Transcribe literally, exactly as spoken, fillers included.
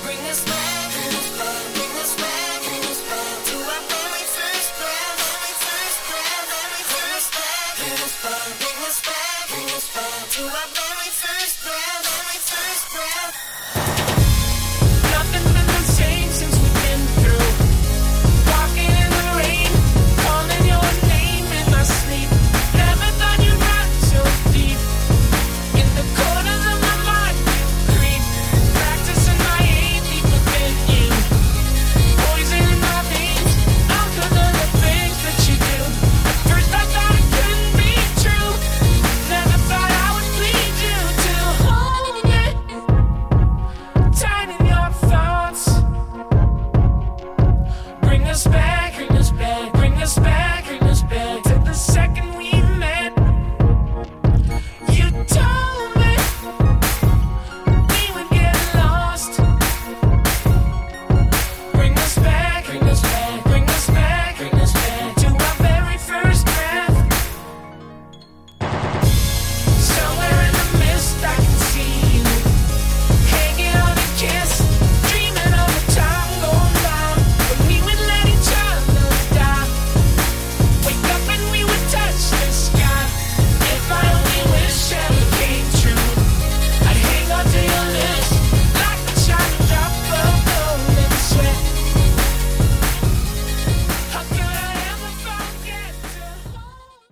bring us back, bring us back, bring us back, bring us back to our very first breath, very first breath, very first breath. Bring us back, bring us back, bring us back to our very